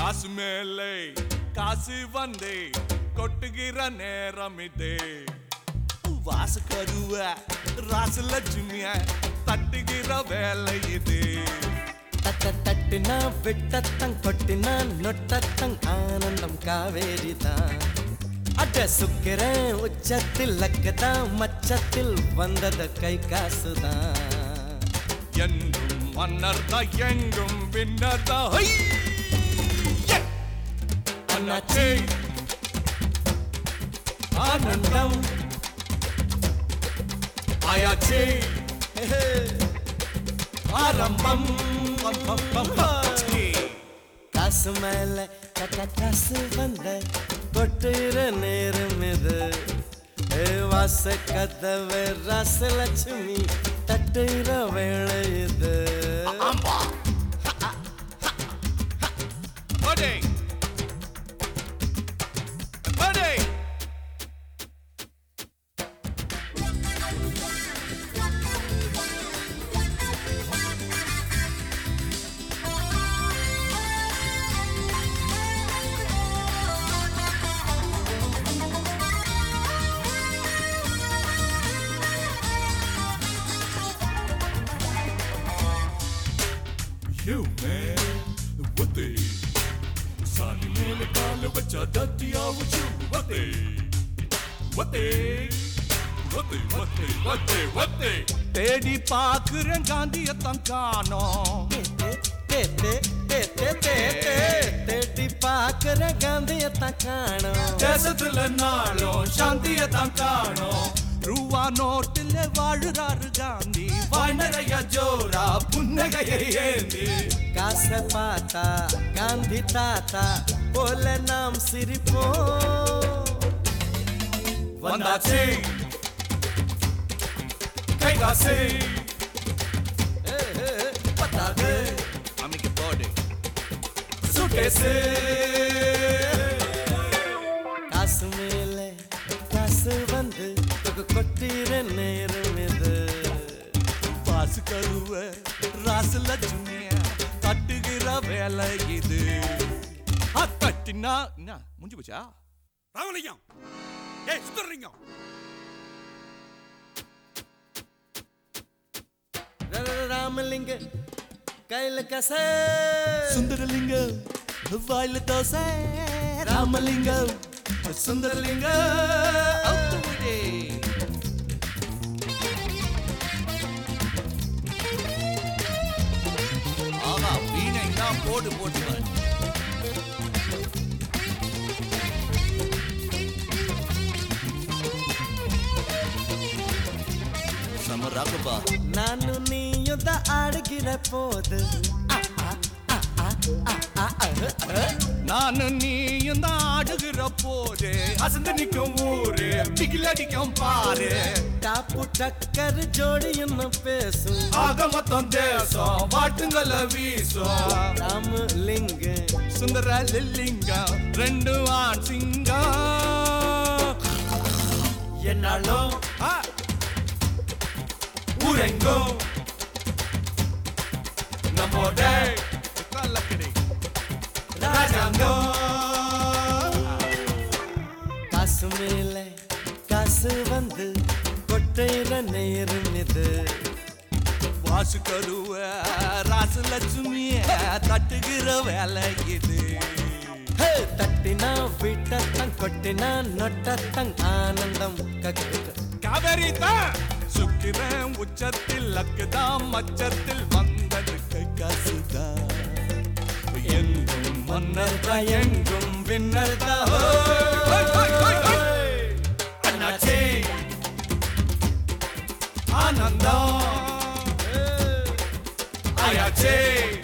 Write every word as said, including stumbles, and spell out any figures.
காசு மேலே காசு வந்தே கொட்டுகிற நேரம் இதே வாசு கருவ ராசு லட்சுமிய தட்டுகிற வேலை இது தட்ட தட்டுனா விட்டத்தங் கொட்டினா நொட்டத்தங் ஆனந்தம் காவேரி தான் அட சுக்கிரன் உச்சத்தில் லக்கதான் மச்சத்தில் வந்தது கை காசுதான் என்றும் மன்னர் தான் எங்கும் வின்னர் தான் அண்ணாச்சி ஆனந்தம் ஆயாச்சி ஆரம்பம் காசு மேல கட்ட காசு வந்த கொட்டுற நேரம் இது வாச கதவை ராசலட்சுமி தட்டுற வேளை இது You man, what they? Sunny mele kaale bacha datiya wuchu. What they? What they? What they? What they? What they? What they? Tedi paakren Gandhiyathan kaanom. Te te te te te te tedi paakren Gandhiyathan kaanom. Desathila naalum Shantiyathan kaanom. ரூவா நோட்டில் வாழுறாரு காந்தி வாய்நறைய ஜோரா புன்னகையை ஏந்தி காச பார்த்தா காந்தி தாத்தா போல நாம் சிரிப்போம் வந்தாச்சு கைகாசு பத்தாது அமைக்க போடு சுட்டேசு காசு மேலே காசு வந்து கொட்டிற நேரம் இது வாசு கருவ ராசு லட்சுமிய தட்டுகிற வேலை இது தட்டினா என்ன முடிஞ்சு போச்சா ராமலிங்கம் ஏய் சுந்தரலிங்கம் ராமலிங்க கையில கசை சுந்தரலிங்கம் வாயில தோசை ராமலிங்கம் சுந்தரலிங்கம் ஆமா வீணை தான் போட்டு போட்டு சமராகபா ನಾನು ನೀಯುದ್ದ ಆಡಗಿರ போது நானு நீயும் தான் ஆடுகிற போது அசந்து நிற்கும் ஊரு பிகிலடிக்கும் பாரு டாப்பு டக்கர் ஜோடி என்ன பேசும் ஆக மொத்தம் தேசம் வாட்டுங்கள வீசும் ராமலிங்க சுந்தர லில்லிங்கம் ரெண்டு ஆண் சிங்கம் என்னாலும் ஊரெங்கும் நம்மோட கல்லக்கடி ராஜாங்கம் காசு மேல காசு வந்து கொட்டைற நேரம் இது வாசு கருவ ராசு லட்சுமிய தட்டுகிற வேலை இது தட்டினா விட்டத்தங் கொட்டினா நொட்டத்தங் ஆனந்தம் கக்கு காவேரி தான் சுக்கிரன் உச்சத்தில் லக்குதான் மச்சத்தில் வந்தது கை காசுதான் எங்கும் மன்னர் தான் எங்கும் வின்னர் தான் அண்ணாச்சி ஆனந்தம் ஆயாச்சி